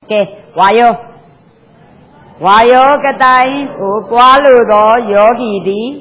ke wayo katai o kwalu do yogi di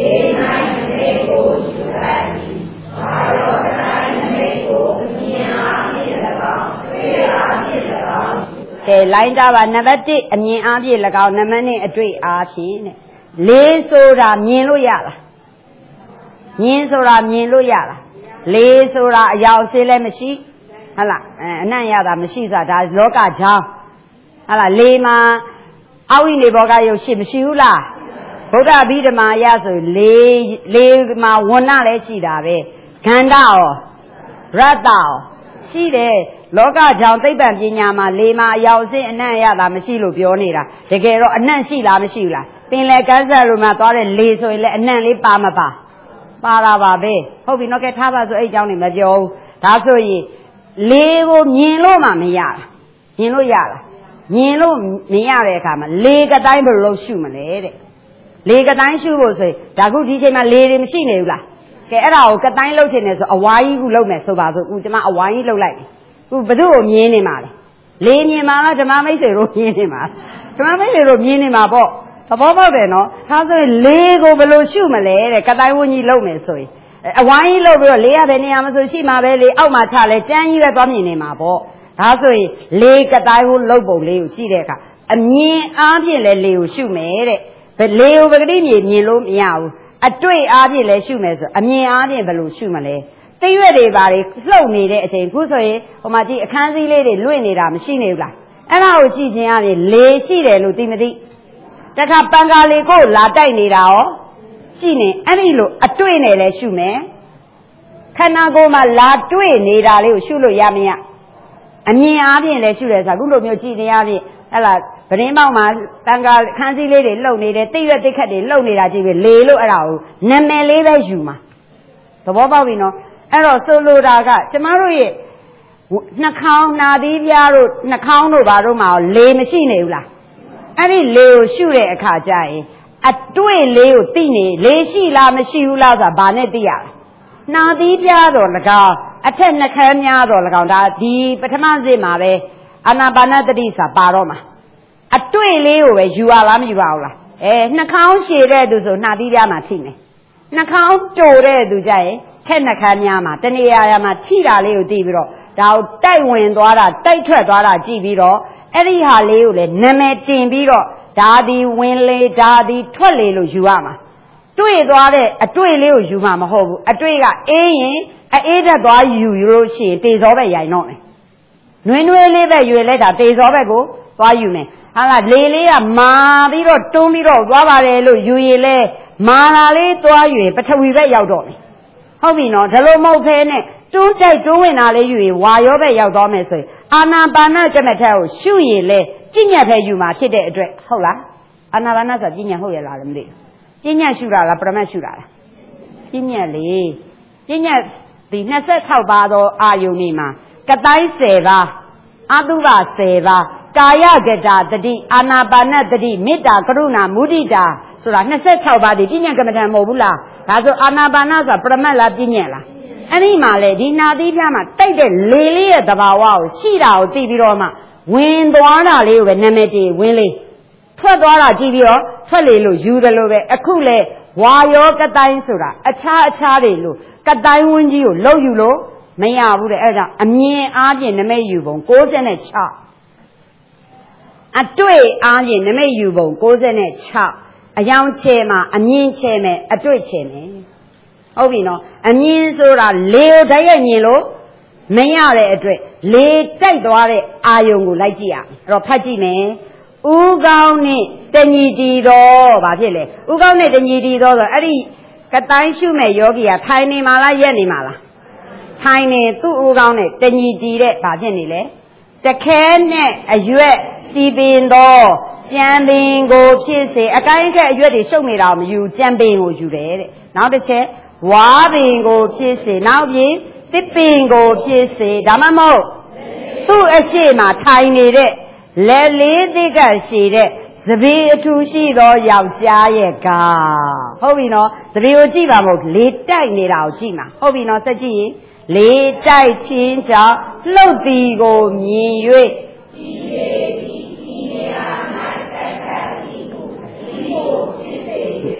ke lain ta ba number 1အမြင်အားဖြင့်၎င်းနံပါတ်2အတွေ့အားဖြင့်တဲ့လေးဆိုတာမြင်လို့ရလားမြင်ဆိုတာမြင်လို့ရလားလေးဆိုတာအယောင်စေးလည်းမရှိဟုတ်လားအနံ့ရတာမရှိဆိုတာဒါလောကကြောင်းဟုတ်လားလေးမှာအဝိနေဘောကယုတ်ရှိမရှိဘူးလားဗုဒ္ဓဗိဓမာယဆိုလေးမှာဝဏ္ဏလည်းရှိတာပဲခန္ဓာရောရတ္တရောရှိတယ်လောကကြောင့်သိပ္ပံပညာမှာလေးမှာအယောင်စေးအနံ့ရတာမရှိလို့ပြောနေတာတကယ်တော့အနံ့ရှိလားမရှိဘူးလားပင်လေကန်းဆက်လို့မှသွားတဲ့လေးဆိုရင်လည်းအနံ့လေးပါမပါပါတာပါပဲဟုတ်ပြီနော်ကဲထားပါဆိုအဲ့အကြောင်းနေမပြောဘူးဒါဆိုရင်လေးကိုမြင်လို့မှမရတာမြင်လို့ရလားမြင်လို့မရတဲ့အခါမှာလေးကတိုင်းဘယ်လိုရှုမလဲတဲ့လေးကတိုင်းရှုဖို့ဆိုရင်ဒါခုဒီချိန်မှာလေးတွေမရှိနေဘူးလားကဲအဲ့ဒါကိုကတိုင်းလှုပ်ချင်တယ်ဆိုအဝါကြီးခုလှုပ်မယ်ဆိုပါစို့ကျွန်မအဝါကြီးလှုပ်လိုက်ခုဘယ်သူ့ကိုမြင်နေမှာလဲလေးမြင်မှာလားဓမ္မမိတ်ဆွေတို့မြင်နေမှာဓမ္မမိတ်ဆွေတို့မြင်နေမှာပေါ့သဘောပေါက်တယ်နော်ဒါဆိုရင်လေးကိုဘယ်လိုရှုမလဲတဲ့ကတိုင်းဝန်းကြီးလှုပ်မယ်ဆိုရင်အဝိုင်းလှုပ်ပြီးတော့လေးရတဲ့နေရာမှာဆိုရှိမှာပဲလေအောက်မှာချလဲတန်းကြီးပဲသွားမြင်နေမှာပေါ့ဒါဆိုရင်လေးကတိုင်းဝန်းလှုပ်ပုံလေးကိုကြည့်တဲ့အခါအမြင်အားဖြင့်လည်းလေးကိုရှုမယ်တဲ့လေးကိုပဂတိမြင်လို့မရဘူးအတွေ့အားဖြင့်လည်းရှုမယ်ဆိုအမြင်အားဖြင့်ဘယ်လိုရှုမလဲသိရွက်တွေပါလေလှုပ်နေတဲ့အချိန်ခုဆိုရင်ဟိုမှာကြည့်အခန်းစည်းလေးတွေလွင့်နေတာမရှိနေဘူးလားအဲ့ဒါကိုကြည့်ခြင်းအပြင်လေးရှိတယ်လို့သိမသိတခါပန်ကားလေးကိုလာတိုက်နေတာရောရှိနေအဲ့ဒီလိုအတွေ့နဲ့လည်းရှုမယ်ခန္ဓာကိုယ်မှာလာတွေ့နေတာလေးကိုရှုလို့ရမရအမြင်အားဖြင့်လည်းရှုတယ်ဆိုအခုလိုမျိုးကြည့်နေရဖြင့်ဟဲ့လားပရင်းမောက်မှာပန်ကားခန်းစည်းလေးတွေလှုပ်နေတယ်တိရွက်တိခတ်တွေလှုပ်နေတာကြည့်ပြီးလေလို့အဲ့ဒါကိုနာမည်လေးပဲယူမှာသဘောပေါက်ပြီနော်အဲ့တော့ဆိုလိုတာကကျမတို့ရဲ့နှာခေါင်းနာသီးပြားတို့နှာခေါင်းတို့ဘာတို့မှာလေမရှိနေဘူးလားအဲ့ဒီလေကိုရှုတဲ့အခါကျရင်အတွေ့လေးကိုသိနေလေးရှိလားမရှိဘူးလားဆိုတာဘာနဲ့သိရလဲနာသီးပြားတော့၎င်းအထက်နှခမ်းများတော့၎င်းဒါဒီပထမစစ်မှာပဲအာနာပါနသတိစာပါတော့မှာအတွေ့လေးကိုပဲယူရလားမယူရဘူးလားနှာခေါင်းရှည်တဲ့သူဆိုနှာသီးပြားမှာထိမယ်နှာခေါင်းတိုတဲ့သူကြရင်ထက်နှခမ်းများမှာတနေရာရာမှာထိတာလေးကိုသိပြီးတော့ဒါကိုတိုက်ဝင်သွားတာတိုက်ထွက်သွားတာကြည့်ပြီးတော့အဲ့ဒီဟာလေးကိုလည်းနာမည်တင်ပြီးတော့ဒါဒီဝင်လေဒါဒီထွက်လေလို့ယူရမှာတွေ့သွားတဲ့အတွေ့လေးကိုယူမှာမဟုတ်ဘူးအတွေ့ကအေးရင်အေးတက်သွားယူလို့ရှိရင်တေဇောပဲရိုင်တော့မယ်နွေးနွေးလေးပဲရွေလဲတာတေဇောပဲကိုသွားယူမယ်ဟာလားလေလေးကမာပြီးတော့တွန်းပြီးတော့သွားပါတယ်လို့ယူရင်လဲမာလာလေးသွားယူရင်ပထဝီပဲရောက်တော့မယ်ဟုတ်ပြီနော်ဒါလိုမဟုတ်ဖဲနဲ့တွန်းတိုက်တွန်းဝင်တာလေးယူရင်ဝါရောပဲရောက်သွားမယ်ဆိုရင်အာနာပါနကျမထက်ကိုရှုရင်လဲပညာပဲယူမှာဖြစ်တဲ့အတွက်ဟုတ်လားအာနာပါနဆိုပညာဟုတ်ရလားလည်းမသိဘူးပညာရှုတာလားပရမတ်ရှုတာလားပညာလေပညာဒီ26ပါးသောအာယုန်နေမှာကတိုင်း10ပါးအတုပ10ပါးကာယကတာတတိအာနာပါနတတိမေတ္တာကရုဏာမုဒိတာဆိုတာ26ပါးဒီပညာကမ္မဋ္ဌာန်းမဟုတ်ဘူးလားဒါဆိုအာနာပါနဆိုတာပရမတ်လားပညာလားအဲ့ဒီမှာလေဒီနာသီးပြားမှာတိုက်တဲ့လေလေးရဲ့သဘာဝကိုရှိတာကိုသိပြီးတော့မှဝင်သွားတာလေးကိုပဲနာမည်တည်ဝင်လေးထွက်သွားတာကြည့်ပြီးတော့ထွက်လေလို့ယူတယ်လို့ပဲအခုလေဝါရောကတိုင်းဆိုတာအခြားတွေလို့ကတိုင်းဝန်းကြီးကိုလှုပ်ယူလို့မရဘူးတဲ့အဲဒါကြောင့်အမြင်အားဖြင့်နမိတ်ယူပုံ96အတွေ့အားဖြင့်နမိတ်ယူပုံ96အယောင်ချဲမှာအမြင်ချဲမယ်အတွေ့ချဲမယ်ဟုတ်ပြီနော်အမြင်ဆိုတာလေကိုတည်းရဲ့မြင်လို့မရတဲ့အတွက်လေတိုက်သွားတဲ့အာယုံကိုလိုက်ကြည့်ရအောင်အဲ့တော့ဖတ်ကြည့်မယ်ဥကောင်းနဲ့တညီတီတော်ဘာဖြစ်လဲဥကောင်းနဲ့တညီတီတော်ဆိုအဲ့ဒီကတိုင်းရှုမဲ့ယောဂီကထိုင်နေမှာလားရက်နေမှာလားထိုင်နေသူ့ဥကောင်းနဲ့တညီတီတဲ့ဘာဖြစ်နေလဲတခဲနဲ့အရွက်စီပင်တော်ကြံပင်ကိုဖြစ်စေအကိုင်းခက်အရွက်တွေရှုပ်နေတာမယူကြံပင်ကိုယူတယ်တဲ့နောက်တစ်ချက်ဝါပင်ကိုဖြစ်စေနောက်ပြီးတစ်ပင်ကိုဖြစ်စေဒါမှမဟုတ်သူ့အရှိမထိုင်နေတဲ့လက်လေးသစ်ကရှည်တဲ့သပင်အထူရှိသောယောက်ျားရဲ့ကဟုတ်ပြီနော်သပင်ကိုကြည့်ပါမဟုတ်လေတိုက်နေတာကိုကြည့်မှာဟုတ်ပြီနော်စက်ကြည့်ရင်လေတိုက်ချင်းကြောင့်လှုပ်သည်ကိုမြင်၍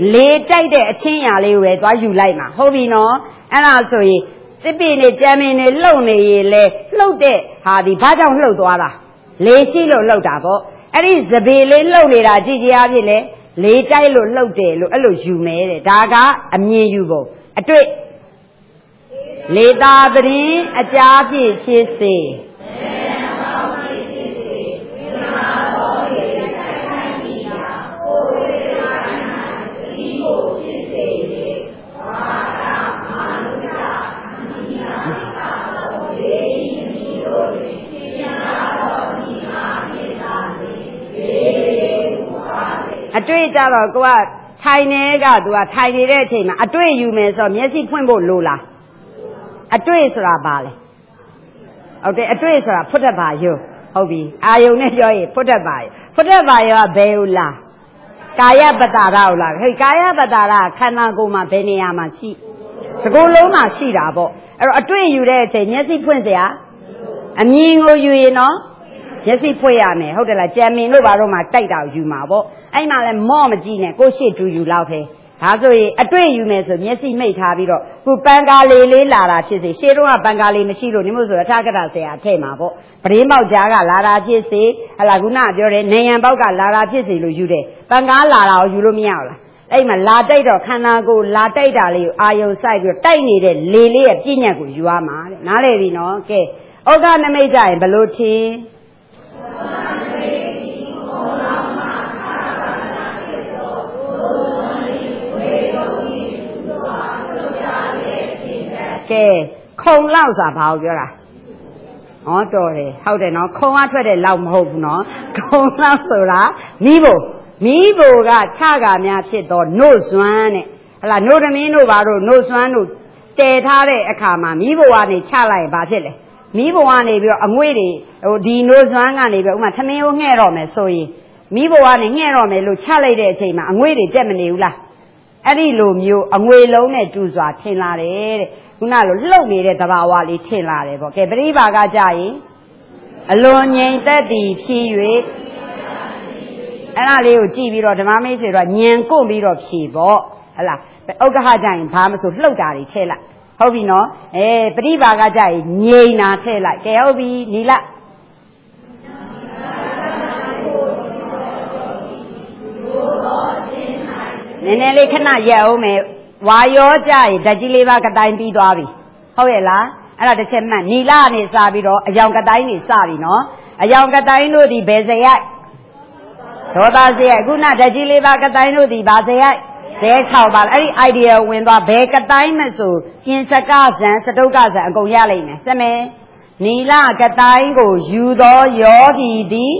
လေတိုက်တဲ့အချင်းရာလေးကိုပဲသွားယူလိုက်မှာဟုတ်ပြီနော်အဲ့ဒါဆိုရင်တစ်ပင်နဲ့ကြမ်းမင်းနဲ့လှုပ်နေရင်လေလှုပ်တဲ့ဟာဒီဘာကြောင့်လှုပ်သွားတာလေရှိလို့လှုပ်တာပေါ့အဲ့ဒီသပေလေးလှုပ်နေတာကြည်ကြအားဖြင့်လေလေတိုက်လို့လှုပ်တယ်လို့အဲ့လိုယူမယ်တဲ့ဒါကအမြင်ယူပုံအတွေ့လေသာပရင်အကြာပြည့်ဖြစ်စေအတွေ့ကြတော့ကိုကထိုင်နေကသူကထိုင်နေတဲ့အချိန်မှာအတွေ့ယူမယ်ဆိုတော့မျက်စိဖွင့်ဖို့လိုလားအတွေ့ဆိုတာဘာလဲဟုတ်တယ်အတွေ့ဆိုတာဖွတ်တတ်ပါယောဟုတ်ပြီအာယုံနဲ့ပြောရင်ဖွတ်တတ်ပါယောဖွတ်တတ်ပါယောကဘယ်ဟုတ်လားကာယပတ္တာရဟုတ်လားဟဲ့ကာယပတ္တာရခန္ဓာကိုယ်မှာဘယ်နေရာမှာရှိဒီကိုယ်လုံးမှာရှိတာပေါ့အဲ့တော့အတွေ့ယူတဲ့အချိန်မျက်စိဖွင့်เสียအမြင်ကိုယူရင်နော်မျက်စိဖွင့်ရမယ်ဟုတ်တယ်လားကြံမင်တို့ဘာတို့မှတိုက်တာယူမှာပေါ့အဲ့မှာလဲမော့မကြည့်နဲ့ကိုရှေ့တူယူလောက်ပဲဒါဆိုရင်အတွေ့ယူမယ်ဆိုမျက်စိမိတ်ထားပြီးတော့ခုပန်ကားလေးလာတာဖြစ်စေရှေ့တော့ကပန်ကားလေးမရှိလို့နေမို့ဆိုတော့ထာဂတဆရာထဲ့မှာပေါ့ပရင်းပေါက်ကြားကလာတာဖြစ်စေဟလာခုနပြောတယ်နေရန်ပေါက်ကလာတာဖြစ်စေလို့ယူတယ်ပန်ကားလာတာကိုယူလို့မရဘူးလားအဲ့မှာလာတိုက်တော့ခန္ဓာကိုယ်လာတိုက်တာလေးကိုအာယုံစိုက်ပြီးတော့တိုက်နေတဲ့လေလေးရဲ့ပြည့်ညတ်ကိုယူရမှာတဲ့နားလည်ပြီနော်ကဲဩဃနမိတ်ကြရင်ဘလို့ထင်ကဲခုံလောက်ဆိုတာဘာကိုပြောတာဟောတော်တယ်ဟုတ်တယ်နော်ခုံကထွက်တဲ့လောက်မဟုတ်ဘူးနော်ခုံလောက်ဆိုတာမိဖို့ကခြကာများဖြစ်တော့နို့စွမ်းတဲ့ဟလာနို့သမင်းတို့ဘာတို့နို့စွမ်းတို့တည်ထားတဲ့အခါမှာမိဖို့ကနေခြလိုက်ရင်ဘာဖြစ်လဲမိဖို့ကနေပြီးတော့အငွေ့တွေဟိုဒီနို့စွမ်းကနေပြီးဥမာသမင်းကိုငှဲ့တော့မယ်ဆိုရင်မိဖို့ကနေငှဲ့တော့မယ်လို့ခြလိုက်တဲ့အချိန်မှာအငွေ့တွေတက်မနေဘူးလားအဲ့ဒီလိုမျိုးအငွေလုံးနဲ့တူစွာထင်လာတယ်တဲ့ခုနလိုလှုပ်နေတဲ့သဘာဝလေးထင်လာတယ်ပေါ့ကဲပရိပါကကြရင်အလွန်ငြိမ်သက်သည်ဖြစ်၍အဲ့ဒါလေးကိုကြည့်ပြီးတော့ဓမ္မမိတ်ဆွေတို့ညံကွန့်ပြီးတော့ဖြေပေါ့ဟလားဥက္ကဟကြရင်ဘာမဆိုလှုပ်တာတွေထည့်လိုက်ဟုတ်ပြီနော်ပရိပါကကြရင်ငြိမ်တာထည့်လိုက်ကဲဟုတ်ပြီနီလနည်းနည်းလေးခဏရက်အောင်မယ်ဝါရောကြရင်ဓာတ်ကြီးလေးပါကတိုင်းပြီးသွားပြီဟုတ်ရဲ့လားအဲ့ဒါတစ်ချက်မှတ်နီလကနေစပြီးတော့အယောင်ကတိုင်းနေစပြီနော်အယောင်ကတိုင်းတို့ဒီဘယ်စရိုက်ဒေါသစရိုက်ခုနဓာတ်ကြီးလေးပါကတိုင်းတို့ဒီဘာစရိုက်ဇဲ6ပါအဲ့ဒီ idea ဝင်သွားဘယ်ကတိုင်းမဲ့ဆိုကျင်စကဇံစတုကဇံအကုန်ရလိမ့်မယ်စမယ်နီလကတိုင်းကိုယူသောယောဂီသည်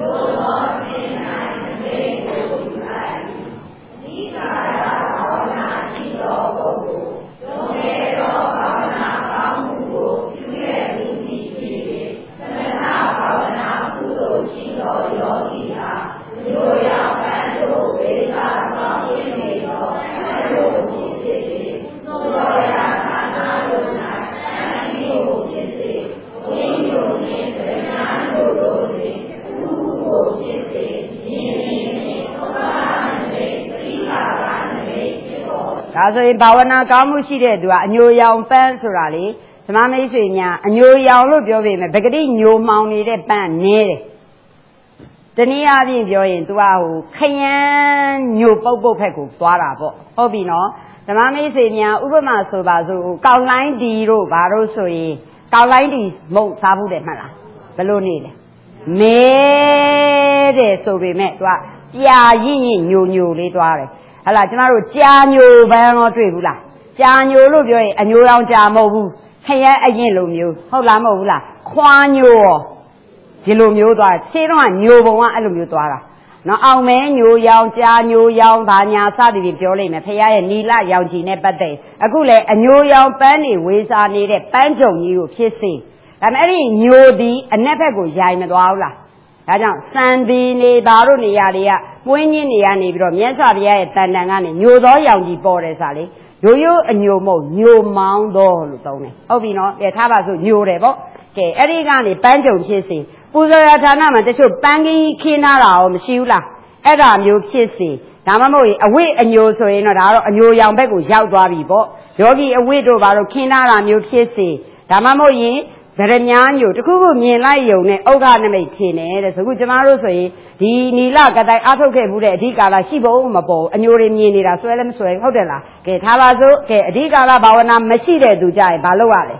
ဒါဆိုရင်ဘာဝနာကောင်းမှုရှိတဲ့သူကအညိုရောင်ပန်းဆိုတာလေဓမ္မမိတ်ဆွေများအညိုရောင်လို့ပြောပေမဲ့ပဂတိညိုမှောင်နေတဲ့ပန်းနည်းတယ်တနည်းအားဖြင့်ပြောရင် तू ကဟိုခရမ်းညိုပုတ်ဖက်ကိုသွားတာပေါ့ဟုတ်ပြီနော်ဓမ္မမိတ်ဆွေများဥပမာဆိုပါစို့ကောက်လိုင်းဒီတို့ဘာလို့ဆိုရင်ကောက်လိုင်းဒီမုတ်စားဘူးတယ်မှတ်လားဘယ်လိုနေလဲမဲတဲ့ဆိုပေမဲ့ तू ကပြာရင့်ညိုလေးသွားတယ်ဟလာကျမတို့ကြာညိုပန်းတော့တွေ့ဘူးလားကြာညိုလို့ပြောရင်အညိုရောင်ကြာမဟုတ်ဘူးခရမ်းအရင်လိုမျိုးဟုတ်လားမဟုတ်ဘူးလားခွာညိုရောဒီလိုမျိုးသွားရှင်းတော့ညိုပုံကအဲ့လိုမျိုးသွားတာနော်အောင်မဲညိုရောင်ကြာညိုရောင်ဘာညာစသည်တွေပြောလိုက်မယ်ဖခင်ရဲ့နီလရောင်ကြီးနဲ့ပတ်သက်အခုလေအညိုရောင်ပန်းတွေဝေစာနေတဲ့ပန်းကြုံကြီးကိုဖြစ်စေဒါပေမဲ့အဲ့ဒီညိုသည်အနက်ဘက်ကိုရိုင်မသွားဘူးလားဒါကြောင့်စံဒီနေဘာတို့နေရာတွေကပွင်းချင်းနေရနေပြီးတော့မြတ်စွာဘုရားရဲ့တန်တန်ကနေညိုသောရောင်ကြီးပေါ်တယ်ဆိုတာလေရိုးအညိုမဟုတ်ညိုမောင်းသောလို့သုံးတယ်ဟုတ်ပြီနော်ကဲထားပါစို့ညိုတယ်ပေါ့ကဲအဲ့ဒီကနေပန်းကြုံဖြစ်စေပူဇော်ရဌာနမှာတချို့ပန်းကြီးခင်းထားတာရောမရှိဘူးလားအဲ့ဒါမျိုးဖြစ်စေဒါမှမဟုတ်အဝိအညိုဆိုရင်တော့ဒါကတော့အညိုရောင်ဘက်ကိုရောက်သွားပြီပေါ့ယောဂီအဝိတို့ဘာလို့ခင်းထားတာမျိုးဖြစ်စေဒါမှမဟုတ်ရင်ဗရမ ्या ညိုတခုခုမြင်လိုက်ယုံနဲ့ဥက္ခနမိတ်ထင်တယ်တဲ့ဆိုခုကျမတို့ဆိုရင်ဒီနီလကတိုင်အားထုတ်ခဲ့မှုတဲ့အဓိကာလရှိဖို့မပေါ်အညိုတွေမြင်နေတာဆွဲလည်းမဆွဲဟုတ်တယ်လားကဲထားပါစို့ကဲအဓိကာလဘာဝနာမရှိတဲ့သူကြရင်ဘာလုပ်ရလဲ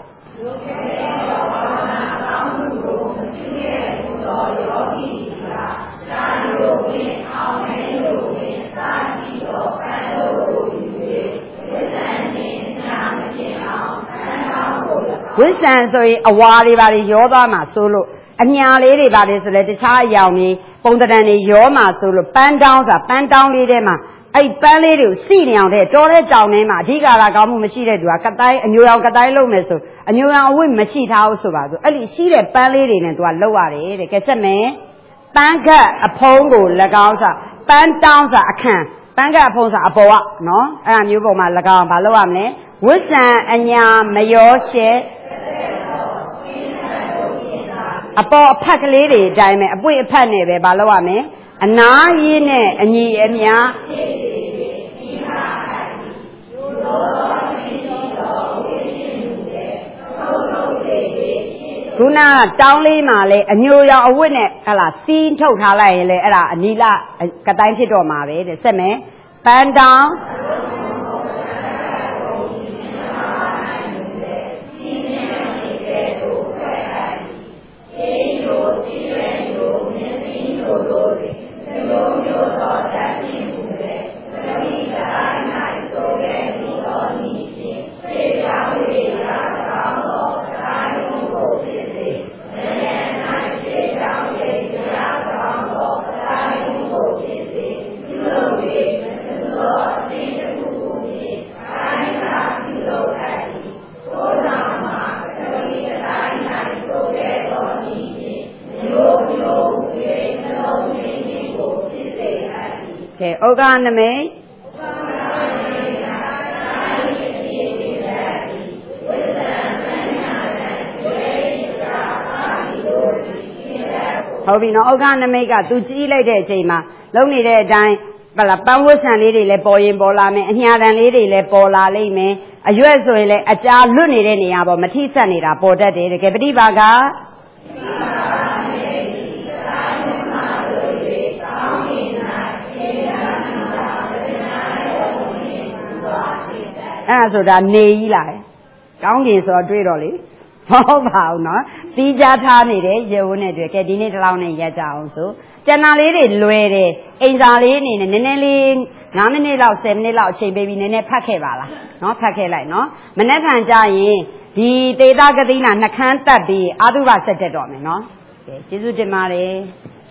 ဝိဇ္ဇံဆိုရင်အဝါတွေပါတွေရောသွားမှာဆိုလို့အညာလေးတွေပါတယ်ဆိုလဲတခြားအယောင်ကြီးပုံတံတွေရောမှာဆိုလို့ပန်းတောင်းဆိုတာပန်းတောင်းလေးထဲမှာအဲ့ပန်းလေးတွေကိုစီနေအောင်တဲ့တော်တဲ့တောင်ထဲမှာအဓိကလာကောင်းမှုမရှိတဲ့သူကကတိုင်းအညိုရောင်ကတိုင်းလုံးမယ်ဆိုအညိုရောင်အဝိမရှိထားဘူးဆိုပါဆိုအဲ့ဒီရှိတဲ့ပန်းလေးတွေနဲ့သူကလောက်ရတယ်တဲ့ကဲစက်မယ်ပန်းကတ်အဖုံးကို၎င်းဆိုပန်းတောင်းဆိုအခန့်ပန်းကတ်အဖုံးဆိုအပေါ်ကနော်အဲ့ဒါမျိုးပုံမှာ၎င်းဘာလုပ်ရမလဲဝိဇ္ဇံအညာမရောရှဲအပေါ်အဖက်ကလေးတွေအတိုင်းပဲအပွင့်အဖက်နဲ့ပဲမလုပ်ရမယ်အနာရင်းနဲ့အညီအမြခုနတောင်းလေးမှာလေအညိုရောင်အဝတ်နဲ့ဟလာစီးထုတ်ထားလိုက်ရင်လေအဲ့ဒါအနီလကတိုင်းဖြစ်တော့မှာပဲတဲ့ဆက်မယ်ပန်းတောင်းဩဃနမိတ်ဟုတ်ပြီနော်ဩဃနမိတ်ကသူကြီးလိုက်တဲ့အချိန်မှာလုံနေတဲ့အတိုင်းပန်းဝတ်ဆံလေးတွေလည်းပေါ်ရင်ပေါ်လာမယ်အညာတန်လေးတွေလည်းပေါ်လာလိမ့်မယ်အရွက်ဆိုရင်လည်းအကြာလွတ်နေတဲ့နေရာပေါ်မထိဆက်နေတာပေါ်တတ်တယ်တကယ်ပฏิပါကအဲ့ဒါဆိုတာနေကြီးလာတယ်ကောင်းကင်ဆိုတော့တွေ့တော့လေမဟုတ်ပါဘူးနော်တီးကြထားနေတယ်ရေဝန်းနဲ့တွေ့ကဲဒီနေ့တစ်လောက်နဲ့ရက်ကြအောင်ဆိုကျန်တာလေးတွေလွယ်တယ်အိမ်စာလေးအနေနဲ့နည်းနည်းလေး9မိနစ်လောက်10မိနစ်လောက်အချိန်ပေးပြီးနည်းနည်းဖတ်ခဲ့ပါလားနော်ဖတ်ခဲ့လိုက်နော်မနေ့ကကြရင်ဒီတေတာကတိနာနှခမ်းတက်ပြီးအာသုဘဆက်တက်တော့မယ်နော်ကဲကျေးဇူးတင်ပါတယ်